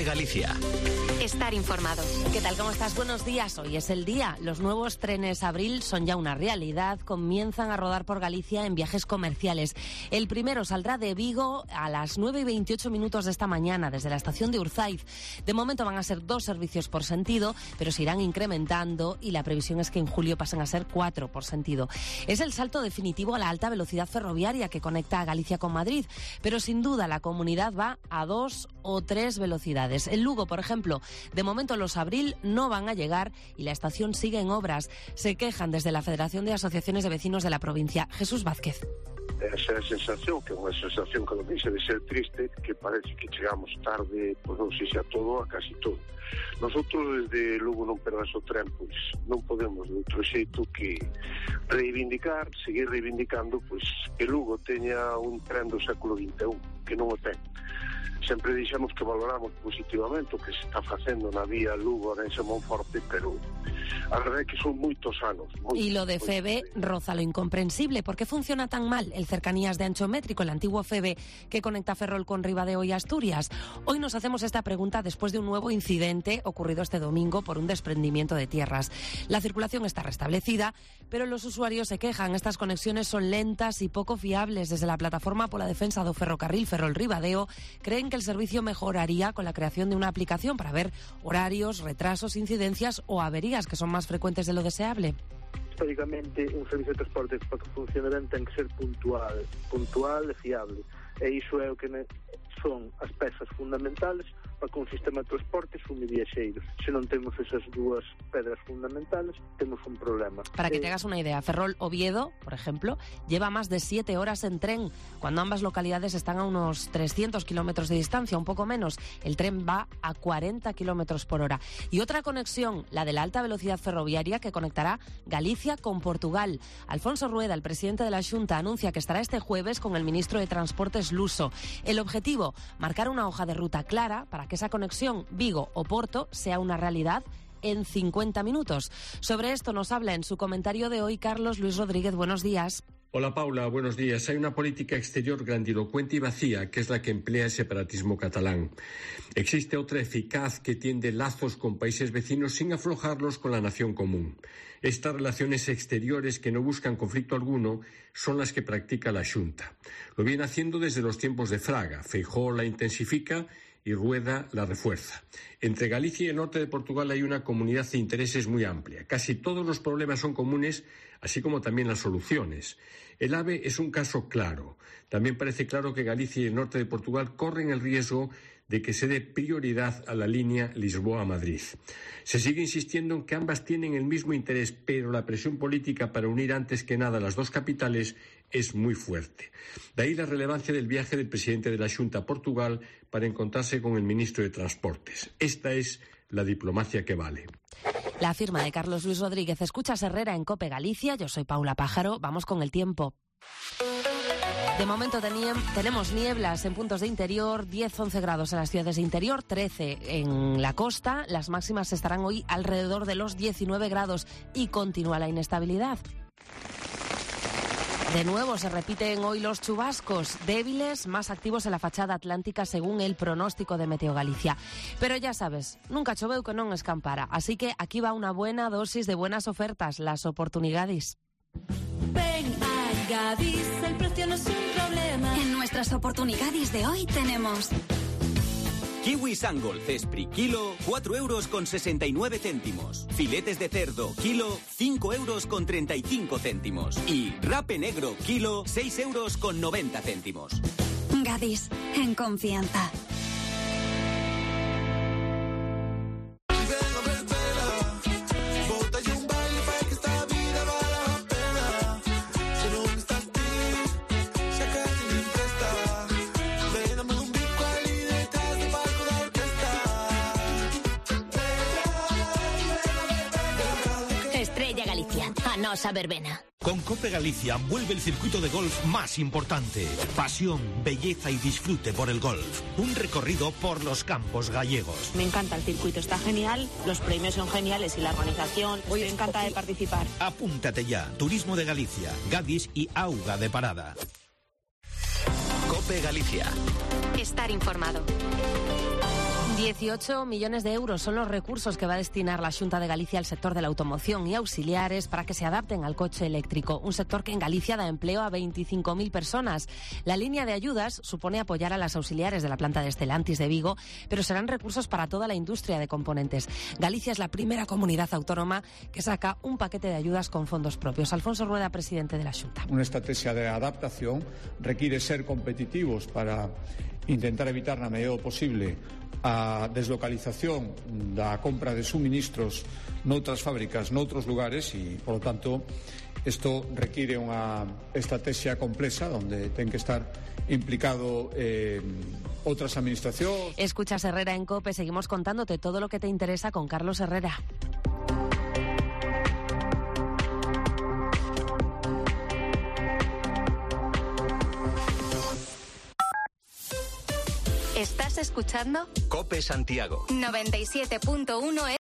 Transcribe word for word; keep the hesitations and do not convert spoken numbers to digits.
COPE Galicia. Estar informado. ¿Qué tal? ¿Cómo estás? Buenos días. Hoy es el día. Los nuevos trenes Abril son ya una realidad. Comienzan a rodar por Galicia en viajes comerciales. El primero saldrá de Vigo a las nueve y veintiocho minutos de esta mañana desde la estación de Urzaiz. De momento van a ser dos servicios por sentido, pero se irán incrementando y la previsión es que en julio pasen a ser cuatro por sentido. Es el salto definitivo a la alta velocidad ferroviaria que conecta a Galicia con Madrid, pero sin duda la comunidad va a dos o tres velocidades. En Lugo, por ejemplo, de momento los Abril no van a llegar y la estación sigue en obras. Se quejan desde la Federación de Asociaciones de Vecinos de la provincia. Jesús Vázquez. Esa sensación, que é unha sensación que non deixa de ser triste, que parece que chegamos tarde, pois non sei se a todo, a casi todo. Nosotros desde Lugo non perdas o tren, pois non podemos de outro xeito que reivindicar, seguir reivindicando, pois que Lugo teña un tren do século vinte e un, que non o ten. Sempre dixemos que valoramos positivamente o que se está facendo na vía Lugo-Orense Monforte, pero a verdade é que son moitos anos. Moitos, y lo de Feve roza lo incomprensible. ¿Por qué funciona tan mal el cercanías de ancho métrico, el antiguo Feve que conecta Ferrol con Ribadeo y Asturias? Hoy nos hacemos esta pregunta después de un nuevo incidente ocurrido este domingo por un desprendimiento de tierras. La circulación está restablecida, pero los usuarios se quejan. Estas conexiones son lentas y poco fiables. Desde la plataforma pola defensa do ferrocarril Ferrol-Ribadeo creen que el servicio mejoraría con la creación de una aplicación para ver horarios, retrasos, incidencias o averías que son más frecuentes de lo deseable. Históricamente, un servicio de transporte para que funcione ben ten que ser puntual, puntual e fiable. E iso é o que son as pezas fundamentales para que un sistema de transporte sume viaxeiros. Se non temos esas dúas pedras fundamentales, temos un problema. Para que te hagas una idea, Ferrol-Oviedo, por ejemplo, lleva más de siete horas en tren, cuando ambas localidades están a unos trescientos kilómetros de distancia, un poco menos. El tren va a cuarenta kilómetros por hora. Y otra conexión, la de la alta velocidad ferroviaria, que conectará Galicia con Portugal. Alfonso Rueda, el presidente de la Xunta, anuncia que estará este jueves con el ministro de Transportes luso. El objetivo, marcar una hoja de ruta clara para que esa conexión Vigo-Oporto sea una realidad en cincuenta minutos. Sobre esto nos habla en su comentario de hoy Carlos Luis Rodríguez. Buenos días. Hola Paula, buenos días. Hay una política exterior grandilocuente y vacía, que es la que emplea el separatismo catalán. Existe otra eficaz que tiende lazos con países vecinos sin aflojarlos con la nación común. Estas relaciones exteriores que no buscan conflicto alguno son las que practica la Xunta. Lo viene haciendo desde los tiempos de Fraga. Feijóo la intensifica y Rueda la refuerza. Entre Galicia y el norte de Portugal hay una comunidad de intereses muy amplia. Casi todos los problemas son comunes, así como también las soluciones. El AVE es un caso claro. También parece claro que Galicia y el norte de Portugal corren el riesgo de que se dé prioridad a la línea Lisboa-Madrid. Se sigue insistiendo en que ambas tienen el mismo interés, pero la presión política para unir antes que nada las dos capitales es muy fuerte. De ahí la relevancia del viaje del presidente de la Xunta a Portugal para encontrarse con el ministro de Transportes. Esta es la diplomacia que vale. La firma de Carlos Luis Rodríguez. Escuchas Herrera en COPE Galicia. Yo soy Paula Pájaro. Vamos con el tiempo. De momento tenemos nieblas en puntos de interior, diez a once grados en las ciudades de interior, trece en la costa. Las máximas estarán hoy alrededor de los diecinueve grados y continúa la inestabilidad. De nuevo se repiten hoy los chubascos, débiles, más activos en la fachada atlántica según el pronóstico de Meteo Galicia. Pero ya sabes, nunca choveu que non escampara, así que aquí va una buena dosis de buenas ofertas, las oportunidades. Ven a Gadis, el precio no es un problema. En nuestras oportunidades de hoy tenemos Kiwi Sangol Cespri kilo, cuatro euros con sesenta y nueve céntimos. Filetes de cerdo kilo, cinco euros con treinta y cinco céntimos. Y rape negro kilo, seis euros con noventa céntimos. Gadis, en confianza. Nosa verbena. Con COPE Galicia vuelve el circuito de golf más importante. Pasión, belleza y disfrute por el golf. Un recorrido por los campos gallegos. Me encanta el circuito, está genial, los premios son geniales y la organización. Estoy encantada de participar. Apúntate ya. Turismo de Galicia, Gadis y Auga de Parada. COPE Galicia. Estar informado. dieciocho millones de euros son los recursos que va a destinar la Xunta de Galicia al sector de la automoción y auxiliares para que se adapten al coche eléctrico, un sector que en Galicia da empleo a veinticinco mil personas. La línea de ayudas supone apoyar a las auxiliares de la planta de Stellantis de Vigo, pero serán recursos para toda la industria de componentes. Galicia es la primera comunidad autónoma que saca un paquete de ayudas con fondos propios. Alfonso Rueda, presidente de la Xunta. Una estrategia de adaptación requiere ser competitivos para intentar evitar na medida do posible a deslocalización da compra de suministros noutras fábricas, noutros lugares e, por lo tanto, isto requiere unha estrategia complexa onde ten que estar implicado eh, outras administracións. Escuchas Herrera en COPE, seguimos contándote todo lo que te interesa con Carlos Herrera. ¿Estás escuchando? COPE Santiago noventa y siete punto uno